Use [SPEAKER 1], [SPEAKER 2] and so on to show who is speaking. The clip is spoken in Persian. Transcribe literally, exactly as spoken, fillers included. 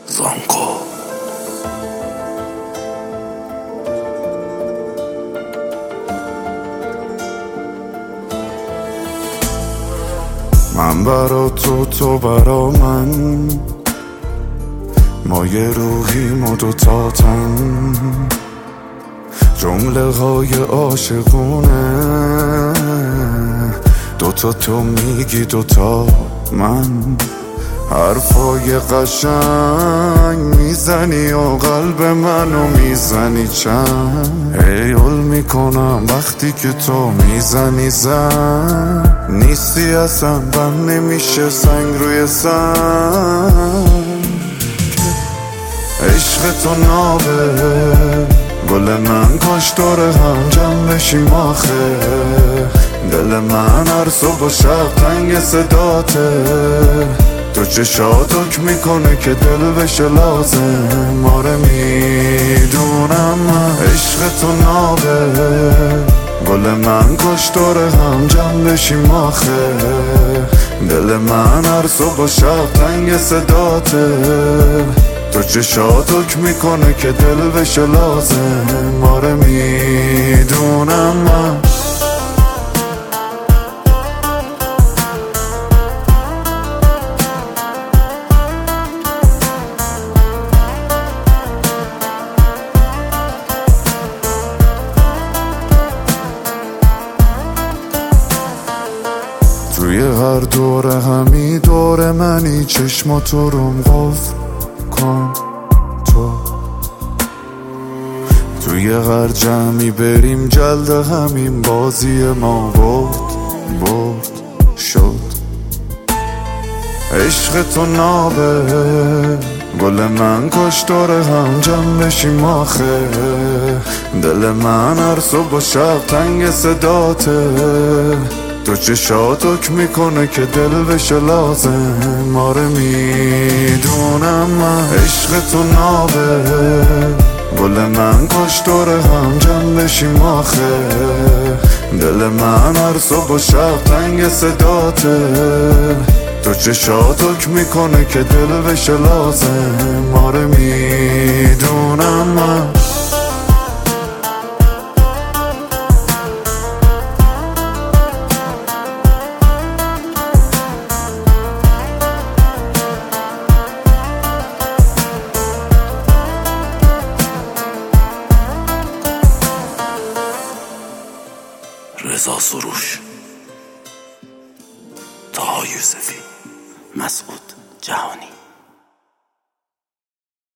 [SPEAKER 1] زانکو. من برا تو، تو برا من، ما یه روحیم و دوتا تن، جمله های عاشقونه، دوتا تو میگی دوتا من، حرفای قشنگ میزنی و قلب منو میزنی چند، هیول میکنم وقتی که تو میزنی زن، نیستی اصلا بند نمیشه سنگ روی سنگ، عشق تو نابه گل من، کاش داره هم جمع بشیم آخه، دل من هر صبح و شب تنگ صداته، تو چشات حکم میکنه که دل بشه لازم، آره میدونم من عشق تو نابه گل من، کاش داره هم جمع بشیم آخه، دل من هر صبح و شب تنگ صداته، تو چشات حکم میکنه که دل بشه لازم، آره میدونم من. توی هر دوره همی دور منی، چشماتو روم قفل کن تو، توی هر جمعی بریم جلد همین بازی ما برد برد شد، عشق تو نابه گل من، کاش داره هم جمع بشیم آخه، دل من هر صبح و شب تنگ صداته، تو چشات حکم میکنه که دل بشه لازم، آره میدونم من عشق تو نابه گل من، کاش داره هم جمع بشیم آخه، دل من هر صبح و شب تنگ صداته، تو چشات حکم میکنه که دل بشه لازم، آره میدونم من.
[SPEAKER 2] رضا سروش، طه یوسفی، مسعود جهانی.